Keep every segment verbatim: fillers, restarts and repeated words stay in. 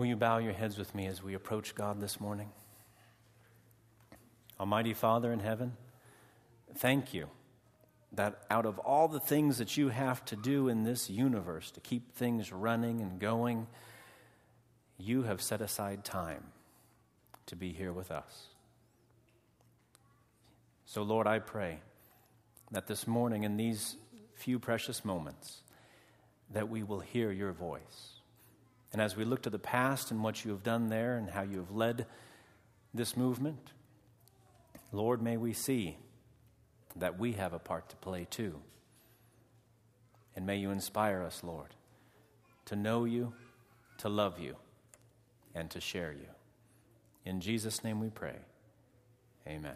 Will you bow your heads with me as we approach God this morning? Almighty Father in heaven, thank you that out of all the things that you have to do in this universe to keep things running and going, you have set aside time to be here with us. So, Lord, I pray that this morning in these few precious moments that we will hear your voice. And as we look to the past and what you have done there and how you have led this movement, Lord, may we see that we have a part to play too. And may you inspire us, Lord, to know you, to love you, and to share you. In Jesus' name we pray. Amen.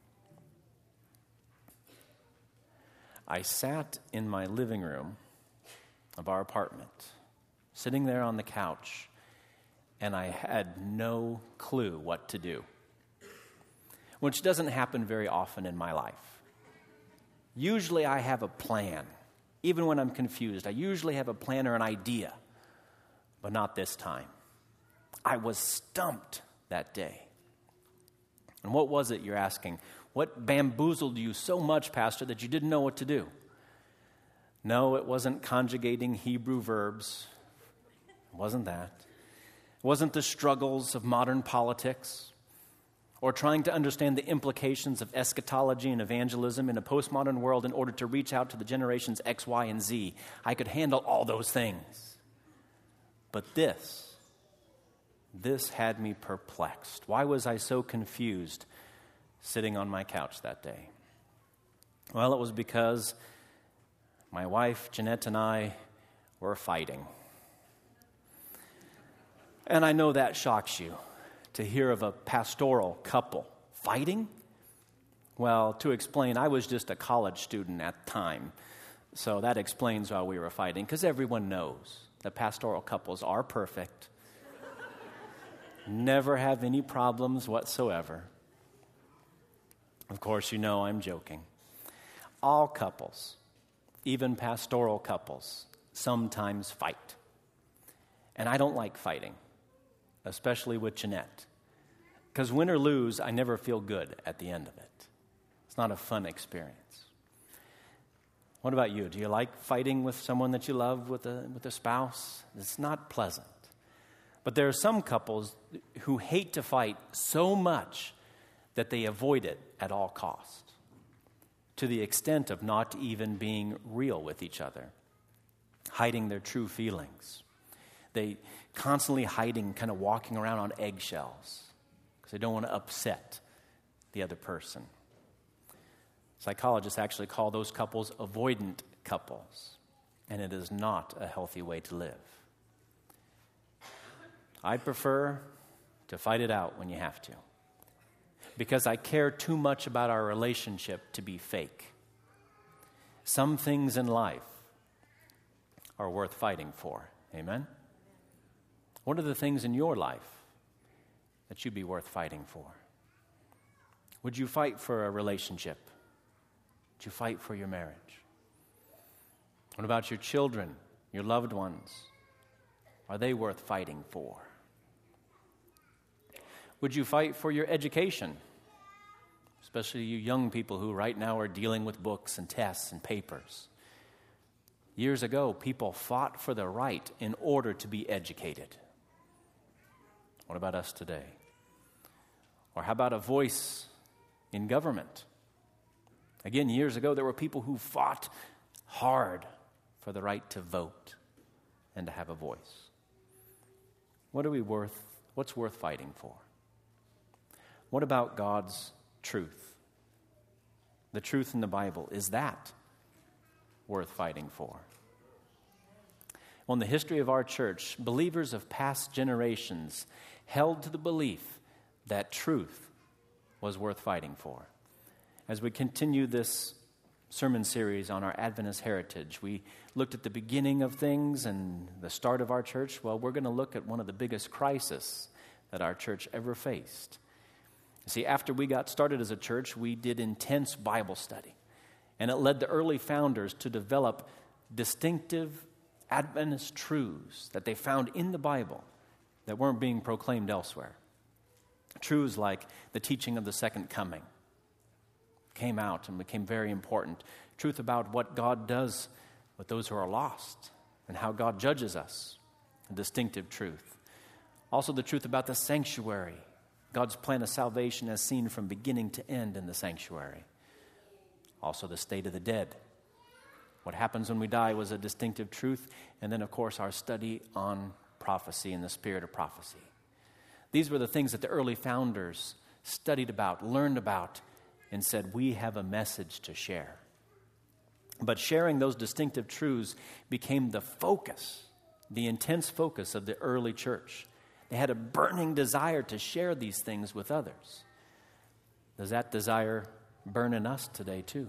I sat in my living room of our apartment, sitting there on the couch, and I had no clue what to do, which doesn't happen very often in my life. Usually I have a plan. Even when I'm confused, I usually have a plan or an idea, but not this time. I was stumped that day. And what was it, you're asking? What bamboozled you so much, Pastor, that you didn't know what to do? No, it wasn't conjugating Hebrew verbs. It wasn't that. It wasn't the struggles of modern politics or trying to understand the implications of eschatology and evangelism in a postmodern world in order to reach out to the generations X, Y, and Z. I could handle all those things. But this, this had me perplexed. Why was I so confused sitting on my couch that day? Well, it was because my wife, Jeanette, and I were fighting. And I know that shocks you to hear of a pastoral couple fighting. Well, to explain, I was just a college student at the time. So that explains why we were fighting, because everyone knows that pastoral couples are perfect, never have any problems whatsoever. Of course, you know I'm joking. All couples, even pastoral couples, sometimes fight. And I don't like fighting, especially with Jeanette. Because win or lose, I never feel good at the end of it. It's not a fun experience. What about you? Do you like fighting with someone that you love, with a, with a spouse? It's not pleasant. But there are some couples who hate to fight so much that they avoid it at all costs, to the extent of not even being real with each other, hiding their true feelings. They constantly hiding, kind of walking around on eggshells because they don't want to upset the other person. Psychologists actually call those couples avoidant couples, and it is not a healthy way to live. I prefer to fight it out when you have to, because I care too much about our relationship to be fake. Some things in life are worth fighting for. Amen? What are the things in your life that you'd be worth fighting for? Would you fight for a relationship? Would you fight for your marriage? What about your children, your loved ones? Are they worth fighting for? Would you fight for your education? Especially you young people who right now are dealing with books and tests and papers. Years ago, people fought for the right in order to be educated. What about us today? Or how about a voice in government? Again, years ago, there were people who fought hard for the right to vote and to have a voice. What are we worth? What's worth fighting for? What about God's truth? The truth in the Bible, is that worth fighting for? Well, in the history of our church, believers of past generations held to the belief that truth was worth fighting for. As we continue this sermon series on our Adventist heritage, we looked at the beginning of things and the start of our church. Well, we're going to look at one of the biggest crises that our church ever faced. You see, after we got started as a church, we did intense Bible study. And it led the early founders to develop distinctive Adventist truths that they found in the Bible that weren't being proclaimed elsewhere. Truths like the teaching of the second coming came out and became very important. Truth about what God does with those who are lost and how God judges us, a distinctive truth. Also the truth about the sanctuary, God's plan of salvation as seen from beginning to end in the sanctuary. Also the state of the dead. What happens when we die was a distinctive truth. And then, of course, our study on prophecy and the spirit of prophecy. These were the things that the early founders studied about, learned about, and said, we have a message to share. But sharing those distinctive truths became the focus, the intense focus of the early church. They had a burning desire to share these things with others. Does that desire burn in us today too?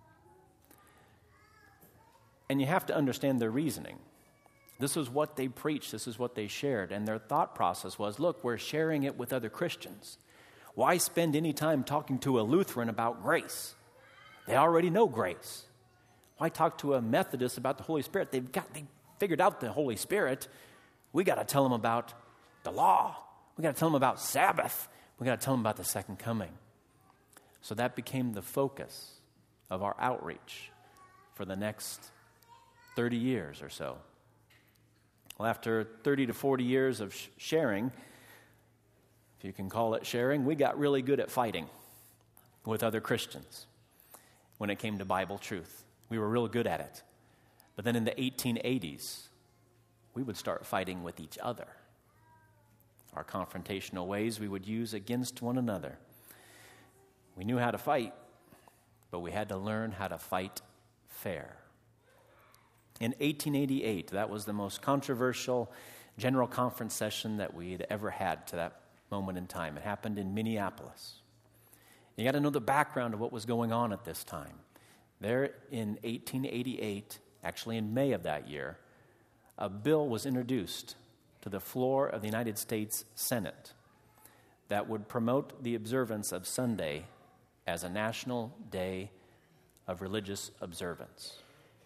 And you have to understand their reasoning. This is what they preached. This is what they shared. And their thought process was, look, we're sharing it with other Christians. Why spend any time talking to a Lutheran about grace? They already know grace. Why talk to a Methodist about the Holy Spirit? They've got they figured out the Holy Spirit. We got to tell them about the law. We got to tell them about Sabbath. We got to tell them about the second coming. So that became the focus of our outreach for the next thirty years or so. Well, after thirty to forty years of sh- sharing, if you can call it sharing, we got really good at fighting with other Christians when it came to Bible truth. We were real good at it. But then in the eighteen eighties, we would start fighting with each other. Our confrontational ways we would use against one another. We knew how to fight, but we had to learn how to fight fair. In eighteen eighty-eight, that was the most controversial general conference session that we had ever had to that moment in time. It happened in Minneapolis. You got to know the background of what was going on at this time. There in eighteen eighty-eight, actually in May of that year, a bill was introduced to the floor of the United States Senate that would promote the observance of Sunday as a national day of religious observance.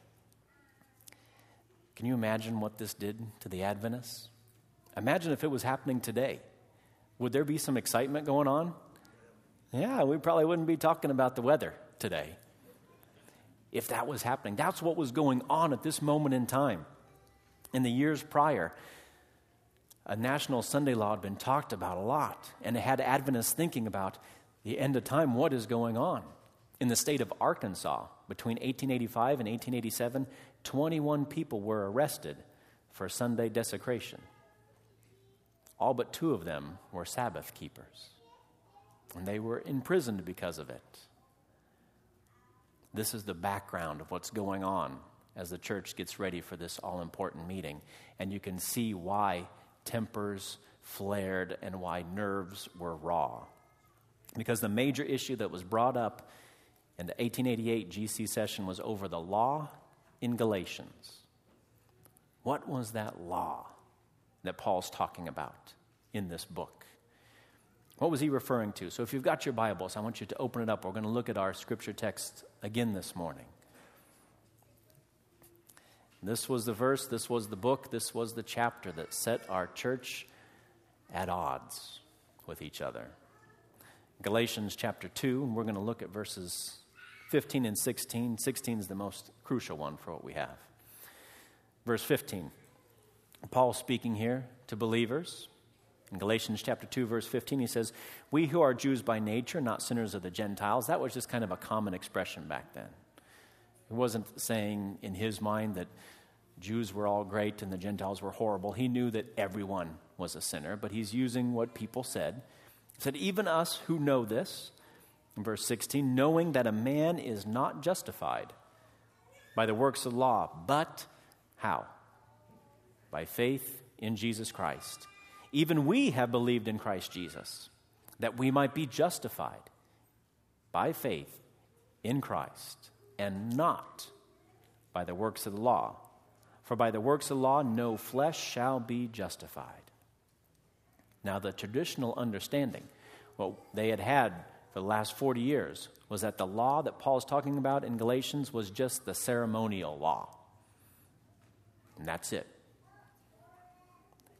Can you imagine what this did to the Adventists? Imagine if it was happening today. Would there be some excitement going on? Yeah, we probably wouldn't be talking about the weather today if that was happening. That's what was going on at this moment in time. In the years prior, a national Sunday law had been talked about a lot, and it had Adventists thinking about the end of time, what is going on. In the state of Arkansas, between eighteen eighty-five and eighteen eighty-seven, twenty-one people were arrested for Sunday desecration. All but two of them were Sabbath keepers, and they were imprisoned because of it. This is the background of what's going on as the church gets ready for this all-important meeting, and you can see why tempers flared and why nerves were raw. Because the major issue that was brought up in the eighteen eighty-eight G C session was over the law in Galatians. What was that law that Paul's talking about in this book? What was he referring to? So if you've got your Bibles, I want you to open it up. We're going to look at our scripture text again this morning. This was the verse, this was the book, this was the chapter that set our church at odds with each other. Galatians chapter two, and we're going to look at verses fifteen and sixteen. sixteen is the most crucial one for what we have. Verse fifteen, Paul speaking here to believers. In Galatians chapter two, verse fifteen, he says, "We who are Jews by nature, not sinners of the Gentiles." That was just kind of a common expression back then. He wasn't saying in his mind that Jews were all great and the Gentiles were horrible. He knew that everyone was a sinner, but he's using what people said. He said, "Even us who know this," in verse sixteen, "knowing that a man is not justified by the works of the law, but how? By faith in Jesus Christ. Even we have believed in Christ Jesus, that we might be justified by faith in Christ, and not by the works of the law. For by the works of the law no flesh shall be justified." Now the traditional understanding, what they had had for the last forty years, was that the law that Paul is talking about in Galatians was just the ceremonial law. And that's it.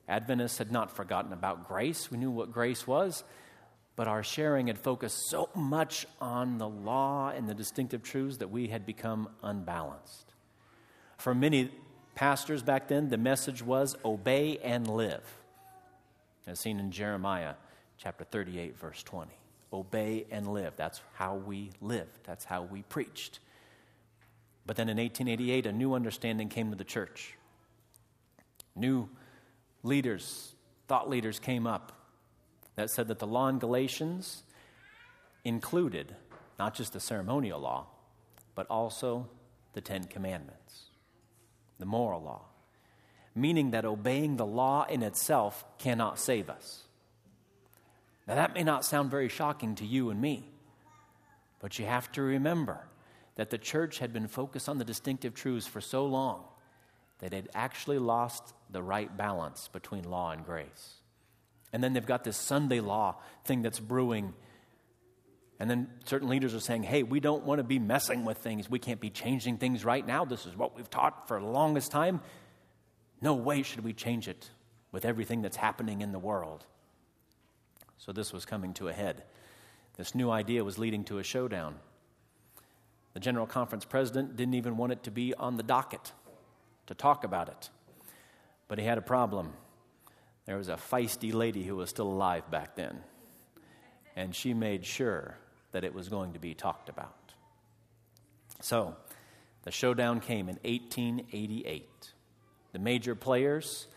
Adventists had not forgotten about grace. We knew what grace was, but our sharing had focused so much on the law and the distinctive truths that we had become unbalanced. For many pastors back then, the message was obey and live, as seen in Jeremiah chapter thirty-eight, verse twenty. Obey and live. That's how we lived. That's how we preached. But then in eighteen eighty-eight, a new understanding came to the church. New leaders, thought leaders came up that said that the law in Galatians included not just the ceremonial law, but also the Ten Commandments, the moral law, meaning that obeying the law in itself cannot save us. Now, that may not sound very shocking to you and me, but you have to remember that the church had been focused on the distinctive truths for so long that it actually lost the right balance between law and grace. And then they've got this Sunday law thing that's brewing. And then certain leaders are saying, hey, we don't want to be messing with things. We can't be changing things right now. This is what we've taught for the longest time. No way should we change it with everything that's happening in the world. So this was coming to a head. This new idea was leading to a showdown. The General Conference president didn't even want it to be on the docket to talk about it. But he had a problem. There was a feisty lady who was still alive back then, and she made sure that it was going to be talked about. So the showdown came in eighteen eighty-eight. The major players,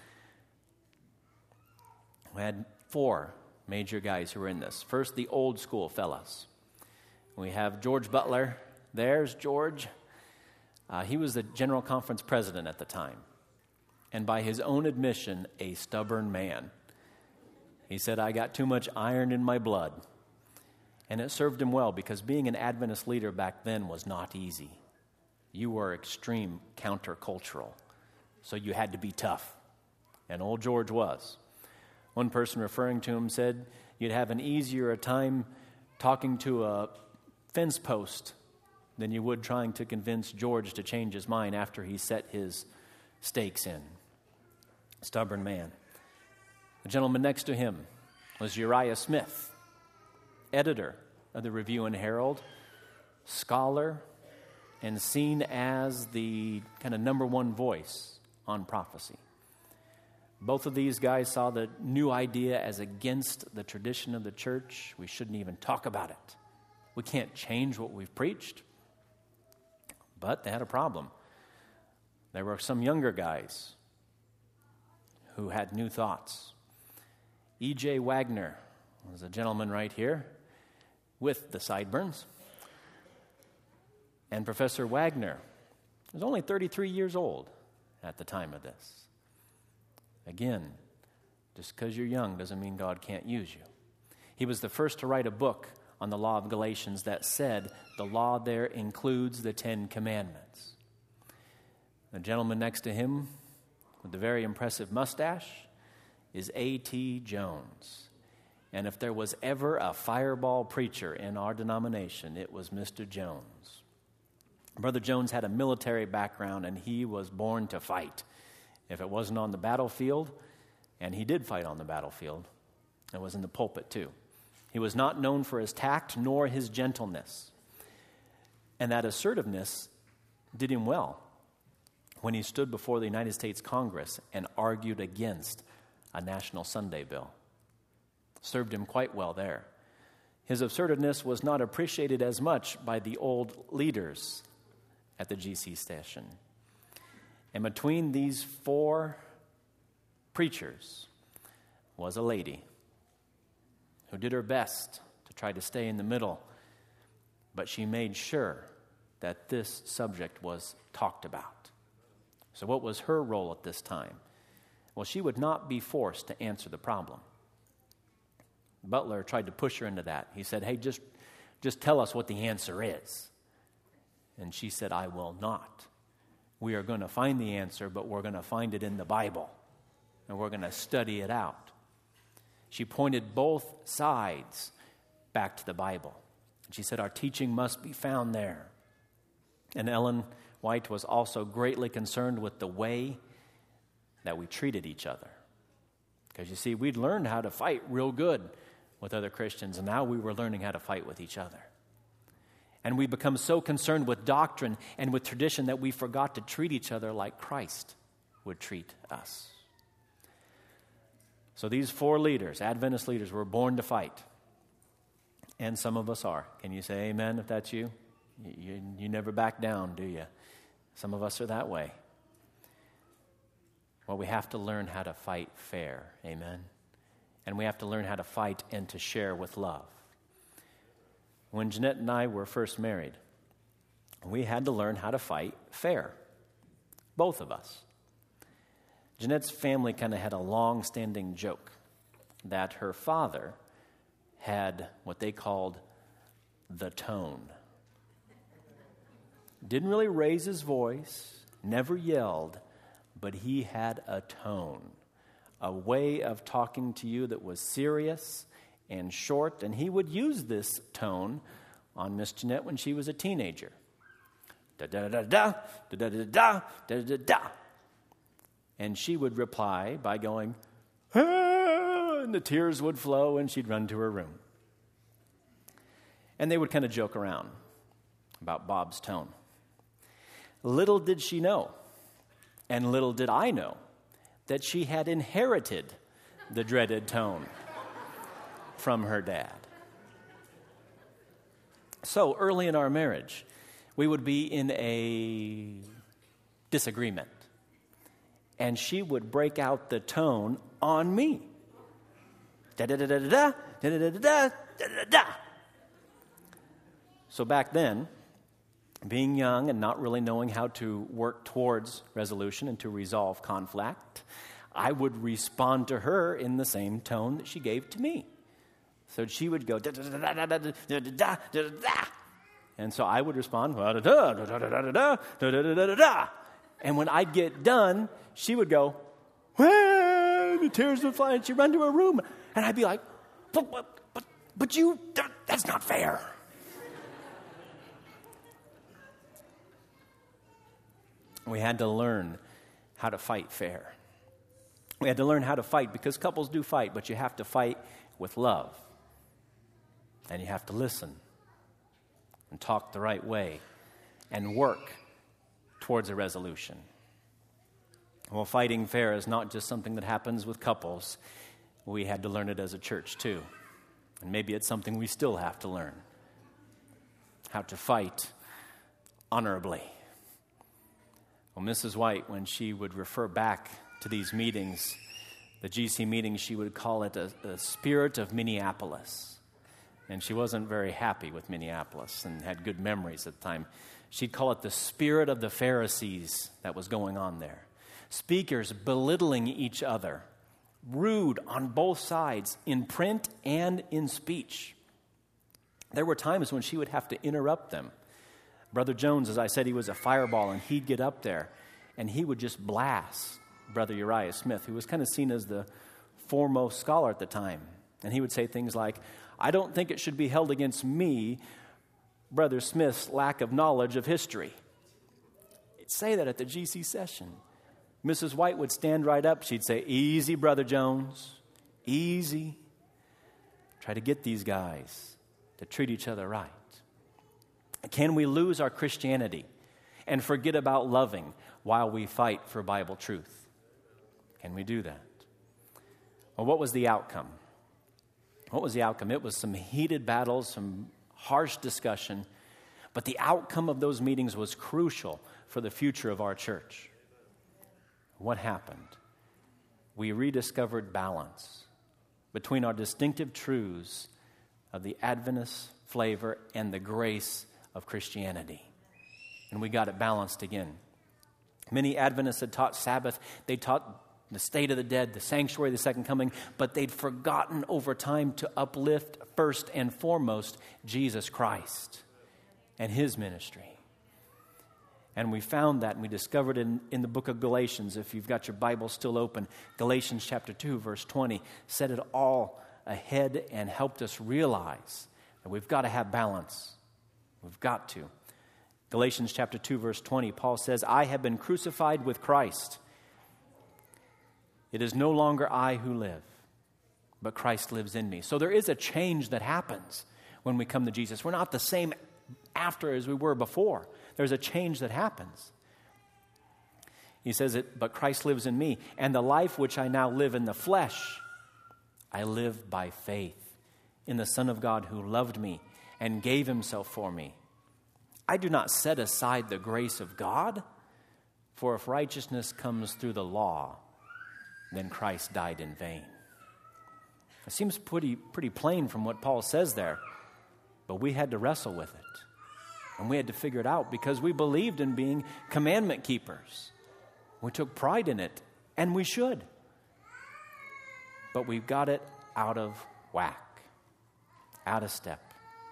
we had four major guys who were in this. First, the old school fellas. We have George Butler. There's George. Uh, he was the General Conference president at the time, and by his own admission, a stubborn man. He said, I got too much iron in my blood. And it served him well, because being an Adventist leader back then was not easy. You were extreme countercultural, so you had to be tough. And old George was. One person referring to him said, you'd have an easier time talking to a fence post than you would trying to convince George to change his mind after he set his stakes in. Stubborn man. The gentleman next to him was Uriah Smith, editor of the Review and Herald, scholar, and seen as the kind of number one voice on prophecy. Both of these guys saw the new idea as against the tradition of the church. We shouldn't even talk about it. We can't change what we've preached. But they had a problem. There were some younger guys who had new thoughts. E J Wagner was a gentleman right here with the sideburns. And Professor Wagner was only thirty-three years old at the time of this. Again, just because you're young doesn't mean God can't use you. He was the first to write a book on the law of Galatians that said the law there includes the Ten Commandments. The gentleman next to him with the very impressive mustache is A T Jones. And if there was ever a fireball preacher in our denomination, it was Mister Jones. Brother Jones had a military background, and he was born to fight. If it wasn't on the battlefield, and he did fight on the battlefield, it was in the pulpit too. He was not known for his tact nor his gentleness. And that assertiveness did him well when he stood before the United States Congress and argued against a national Sunday bill. Served him quite well there. His assertiveness was not appreciated as much by the old leaders at the G C station. And between these four preachers was a lady who did her best to try to stay in the middle, but she made sure that this subject was talked about. So what was her role at this time? Well, she would not be forced to answer the problem. Butler tried to push her into that. He said, hey, just, just tell us what the answer is. And she said, I will not. We are going to find the answer, but we're going to find it in the Bible, and we're going to study it out. She pointed both sides back to the Bible. She said, our teaching must be found there. And Ellen White was also greatly concerned with the way that we treated each other. Because you see, we'd learned how to fight real good with other Christians, and now we were learning how to fight with each other. And we become so concerned with doctrine and with tradition that we forgot to treat each other like Christ would treat us. So these four leaders, Adventist leaders, were born to fight. And some of us are. Can you say amen if that's you? You, you, you never back down, do you? Some of us are that way. Well, we have to learn how to fight fair, amen? And we have to learn how to fight and to share with love. When Jeanette and I were first married, we had to learn how to fight fair, both of us. Jeanette's family kind of had a long-standing joke that her father had what they called the tone. Didn't really raise his voice, never yelled, but he had a tone, a way of talking to you that was serious and short, and he would use this tone on Miss Jeanette when she was a teenager. Da-da-da-da, da-da-da-da, da-da-da-da. And she would reply by going, ah, and the tears would flow, and she'd run to her room. And they would kind of joke around about Bob's tone. Little did she know, and little did I know, that she had inherited the dreaded tone from her dad. So early in our marriage, we would be in a disagreement, and she would break out the tone on me. Da-da-da-da-da, da-da-da-da-da, da-da-da-da. So back then, being young and not really knowing how to work towards resolution and to resolve conflict, I would respond to her in the same tone that she gave to me. So she would go, da da da da da da da da da da, and so I would respond, da da da da da da da da da da da. And when I'd get done, she would go, and the tears would fly, and she'd run to her room, and I'd be like, but but but, but you, that's not fair. We had to learn how to fight fair. We had to learn how to fight because couples do fight, but you have to fight with love. And you have to listen and talk the right way and work towards a resolution. Well, fighting fair is not just something that happens with couples. We had to learn it as a church too. And maybe it's something we still have to learn. How to fight honorably. Well, Missus White, when she would refer back to these meetings, the G C meetings, she would call it a, a spirit of Minneapolis. And she wasn't very happy with Minneapolis and had good memories at the time. She'd call it the spirit of the Pharisees that was going on there. Speakers belittling each other, rude on both sides, in print and in speech. There were times when she would have to interrupt them. Brother Jones, as I said, he was a fireball, and he'd get up there, and he would just blast Brother Uriah Smith, who was kind of seen as the foremost scholar at the time. And he would say things like, I don't think it should be held against me, Brother Smith's lack of knowledge of history. He'd say that at the G C session. Missus White would stand right up. She'd say, easy, Brother Jones, easy. Try to get these guys to treat each other right. Can we lose our Christianity and forget about loving while we fight for Bible truth? Can we do that? Well, what was the outcome? What was the outcome? It was some heated battles, some harsh discussion, but the outcome of those meetings was crucial for the future of our church. What happened? We rediscovered balance between our distinctive truths of the Adventist flavor and the grace of Christianity. And we got it balanced again. Many Adventists had taught Sabbath. They taught the state of the dead, the sanctuary, the second coming, but they'd forgotten over time to uplift first and foremost Jesus Christ and his ministry. And we found that, and we discovered it in, in the book of Galatians. If you've got your Bible still open, Galatians chapter two, verse twenty, set it all ahead and helped us realize that we've got to have balance. We've got to. Galatians chapter two, verse twenty, Paul says, I have been crucified with Christ. It is no longer I who live, but Christ lives in me. So there is a change that happens when we come to Jesus. We're not the same after as we were before. There's a change that happens. He says it, but Christ lives in me, and the life which I now live in the flesh, I live by faith in the Son of God who loved me and gave himself for me. I do not set aside the grace of God, for if righteousness comes through the law, then Christ died in vain. It seems pretty, pretty plain from what Paul says there, but we had to wrestle with it. And we had to figure it out because we believed in being commandment keepers. We took pride in it, and we should. But we got it out of whack, out of step.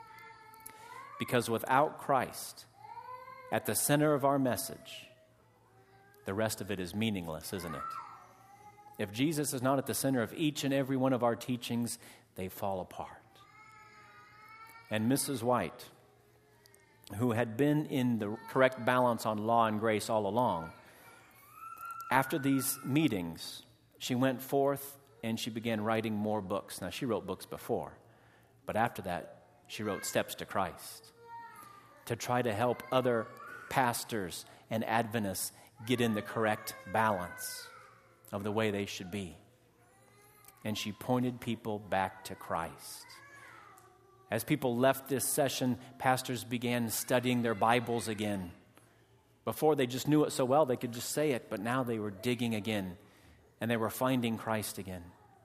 Because without Christ at the center of our message, the rest of it is meaningless, isn't it? If Jesus is not at the center of each and every one of our teachings, they fall apart. And Missus White, who had been in the correct balance on law and grace all along, after these meetings, she went forth and she began writing more books. Now, she wrote books before, but after that, she wrote Steps to Christ to try to help other pastors and Adventists get in the correct balance of the way they should be. And she pointed people back to Christ. As people left this session, pastors began studying their Bibles again. Before, they just knew it so well, they could just say it, but now they were digging again, and they were finding Christ again.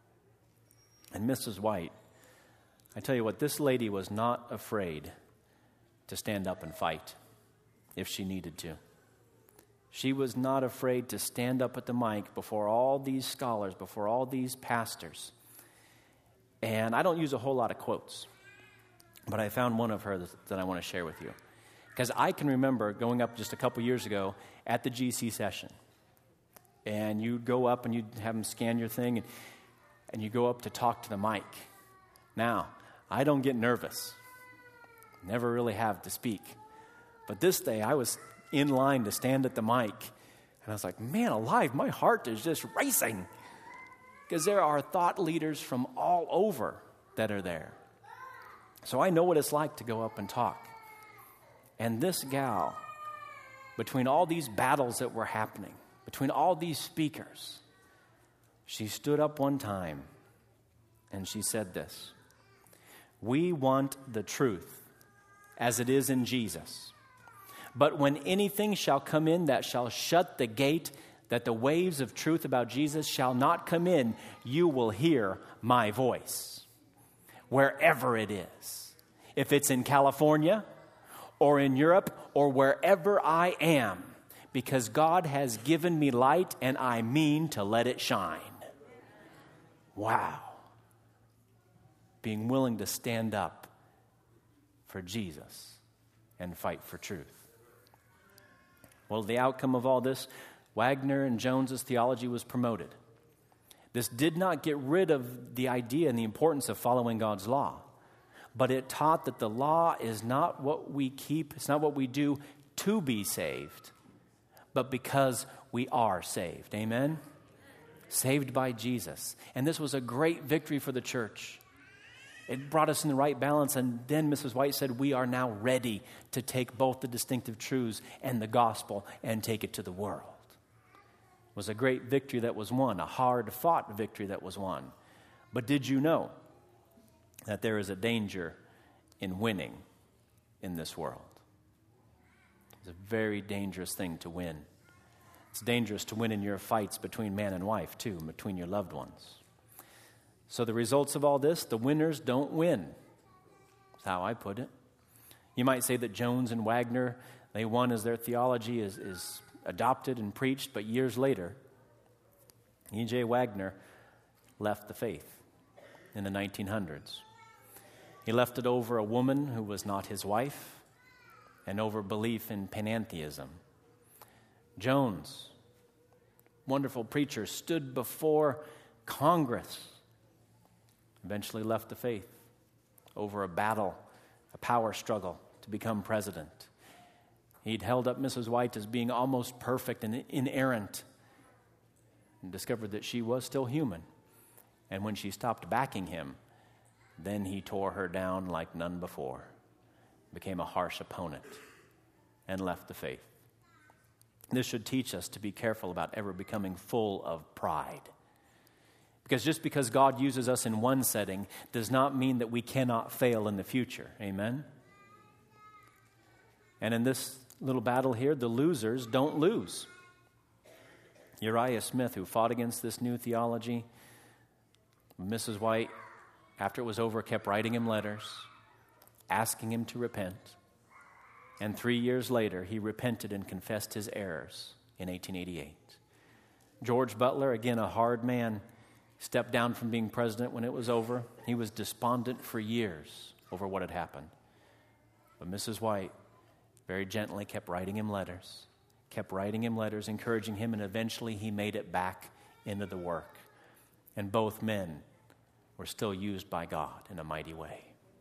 And Missus White, I tell you what, this lady was not afraid to stand up and fight if she needed to. She was not afraid to stand up at the mic before all these scholars, before all these pastors. And I don't use a whole lot of quotes, but I found one of hers that I want to share with you. Because I can remember going up just a couple years ago at the G C session. And you'd go up and you'd have them scan your thing, and, and you go up to talk to the mic. Now, I don't get nervous. Never really have to speak. But this day, I was in line to stand at the mic. And I was like, man alive, my heart is just racing. Because there are thought leaders from all over that are there. So I know what it's like to go up and talk. And this gal, between all these battles that were happening, between all these speakers, she stood up one time and she said this: we want the truth as it is in Jesus. But when anything shall come in that shall shut the gate, that the waves of truth about Jesus shall not come in, you will hear my voice, wherever it is. If it's in California, or in Europe, or wherever I am, because God has given me light and I mean to let it shine. Wow. Being willing to stand up for Jesus and fight for truth. Well, the outcome of all this, Wagner and Jones's theology was promoted. This did not get rid of the idea and the importance of following God's law. But it taught that the law is not what we keep, it's not what we do to be saved, but because we are saved. Amen? Saved by Jesus. And this was a great victory for the church. It brought us in the right balance, and then Missus White said, we are now ready to take both the distinctive truths and the gospel and take it to the world. It was a great victory that was won, a hard-fought victory that was won. But did you know that there is a danger in winning in this world? It's a very dangerous thing to win. It's dangerous to win in your fights between man and wife, too, between your loved ones. So the results of all this, the winners don't win. That's how I put it. You might say that Jones and Wagner, they won as their theology is, is adopted and preached, but years later, E J Wagner left the faith in the nineteen hundreds. He left it over a woman who was not his wife and over belief in panentheism. Jones, wonderful preacher, stood before Congress, eventually left the faith over a battle, a power struggle to become president. He'd held up Missus White as being almost perfect and inerrant. and discovered that she was still human. And when she stopped backing him, then he tore her down like none before, became a harsh opponent, and left the faith. This should teach us to be careful about ever becoming full of pride. Because just because God uses us in one setting does not mean that we cannot fail in the future. Amen? And in this little battle here, the losers don't lose. Uriah Smith, who fought against this new theology, Missus White, after it was over, kept writing him letters, asking him to repent. And three years later, he repented and confessed his errors in eighteen eighty-eight. George Butler, again a hard man, stepped down from being president when it was over. He was despondent for years over what had happened. But Missus White very gently kept writing him letters, kept writing him letters, encouraging him, and eventually he made it back into the work. And both men were still used by God in a mighty way.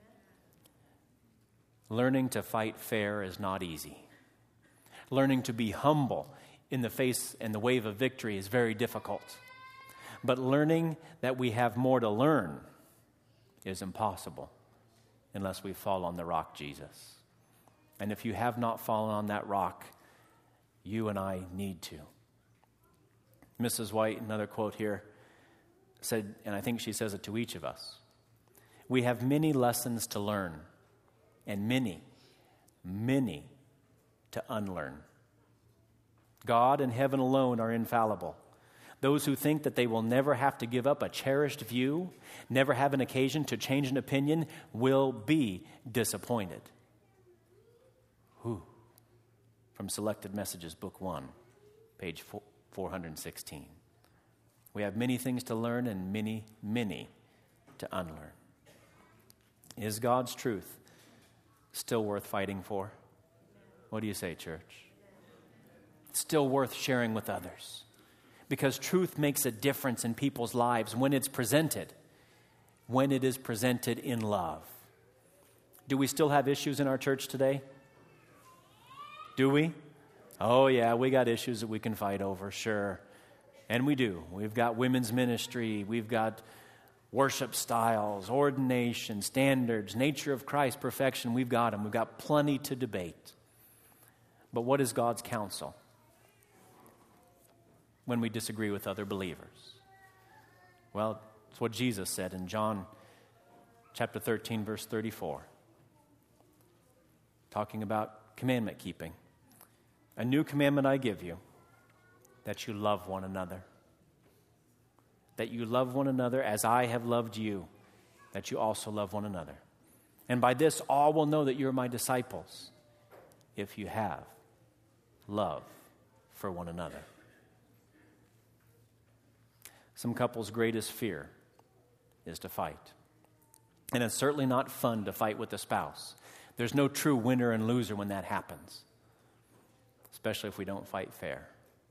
Learning to fight fair is not easy. Learning to be humble in the face and the wave of victory is very difficult. But learning that we have more to learn is impossible unless we fall on the rock, Jesus. And if you have not fallen on that rock, you and I need to. Missus White, another quote here, said, and I think she says it to each of us, we have many lessons to learn and many, many to unlearn. God and heaven alone are infallible. Those who think that they will never have to give up a cherished view, never have an occasion to change an opinion, will be disappointed. Whew. From Selected Messages, Book one, page four hundred sixteen. We have many things to learn and many, many to unlearn. Is God's truth still worth fighting for? What do you say, church? It's still worth sharing with others. Because truth makes a difference in people's lives when it's presented, when it is presented in love. Do we still have issues in our church today? Do we? Oh yeah, we got issues that we can fight over, sure. And we do. We've got women's ministry, we've got worship styles, ordination, standards, nature of Christ, perfection. We've got them. We've got plenty to debate. But what is God's counsel when we disagree with other believers? Well, it's what Jesus said in John chapter thirteen, verse thirty-four, talking about commandment keeping. A new commandment I give you, that you love one another. That you love one another as I have loved you, that you also love one another. And by this all will know that you're my disciples, if you have love for one another. Some couples' greatest fear is to fight. And it's certainly not fun to fight with a spouse. There's no true winner and loser when that happens, especially if we don't fight fair.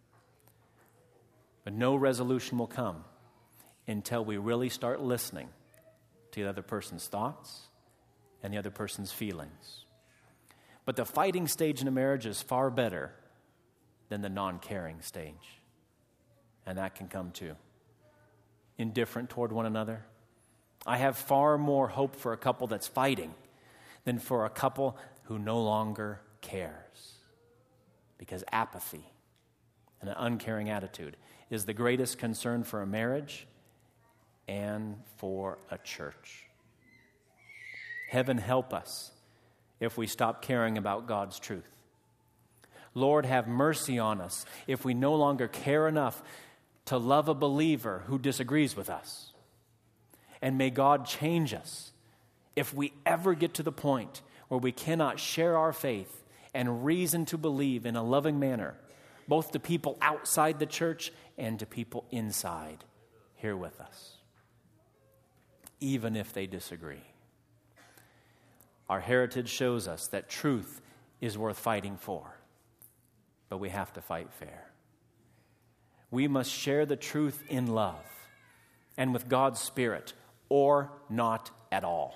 But no resolution will come until we really start listening to the other person's thoughts and the other person's feelings. But the fighting stage in a marriage is far better than the non-caring stage. And that can come too. Indifferent toward one another. I have far more hope for a couple that's fighting than for a couple who no longer cares. Because apathy and an uncaring attitude is the greatest concern for a marriage and for a church. Heaven help us if we stop caring about God's truth. Lord, have mercy on us if we no longer care enough to love a believer who disagrees with us. And may God change us if we ever get to the point where we cannot share our faith and reason to believe in a loving manner, both to people outside the church and to people inside here with us, even if they disagree. Our heritage shows us that truth is worth fighting for, but we have to fight fair. We must share the truth in love and with God's Spirit, or not at all.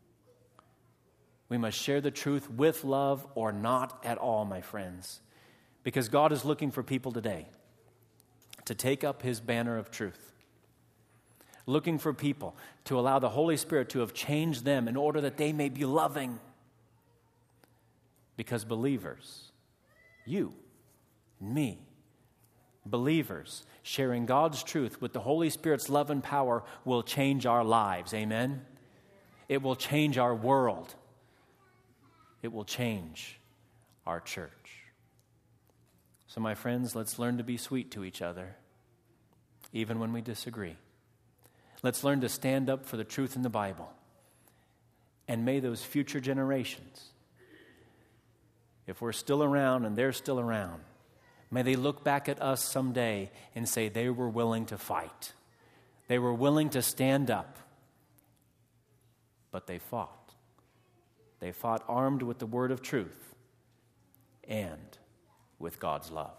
We must share the truth with love or not at all, my friends, because God is looking for people today to take up his banner of truth, looking for people to allow the Holy Spirit to have changed them in order that they may be loving. Because believers, you, me, believers sharing God's truth with the Holy Spirit's love and power will change our lives. Amen? It will change our world. It will change our church. So, my friends, let's learn to be sweet to each other, even when we disagree. Let's learn to stand up for the truth in the Bible. And may those future generations, if we're still around and they're still around, may they look back at us someday and say they were willing to fight. They were willing to stand up. But they fought. They fought armed with the word of truth and with God's love.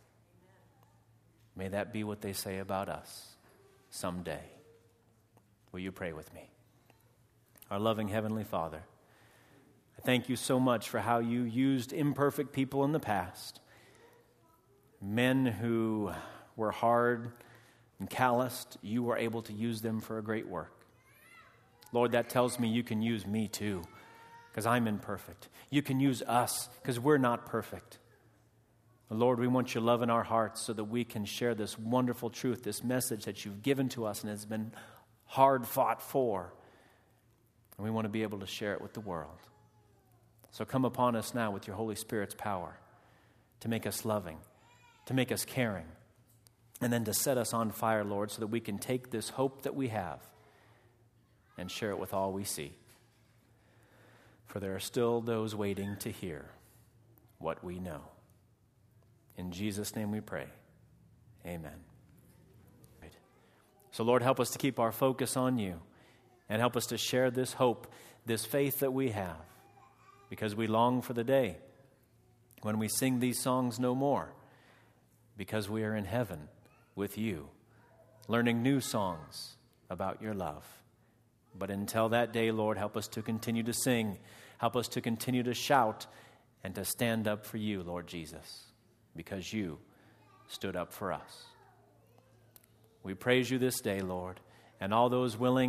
May that be what they say about us someday. Will you pray with me? Our loving Heavenly Father, I thank you so much for how you used imperfect people in the past, men who were hard and calloused. You were able to use them for a great work. Lord, that tells me you can use me too, because I'm imperfect. You can use us because we're not perfect. Lord, we want your love in our hearts so that we can share this wonderful truth, this message that you've given to us and has been hard fought for. And we want to be able to share it with the world. So come upon us now with your Holy Spirit's power to make us loving, to make us caring, and then to set us on fire, Lord, so that we can take this hope that we have and share it with all we see. For there are still those waiting to hear what we know. In Jesus' name we pray. Amen. So, Lord, help us to keep our focus on you and help us to share this hope, this faith that we have, because we long for the day when we sing these songs no more, because we are in heaven with you, learning new songs about your love. But until that day, Lord, help us to continue to sing, help us to continue to shout, and to stand up for you, Lord Jesus, because you stood up for us. We praise you this day, Lord, and all those willing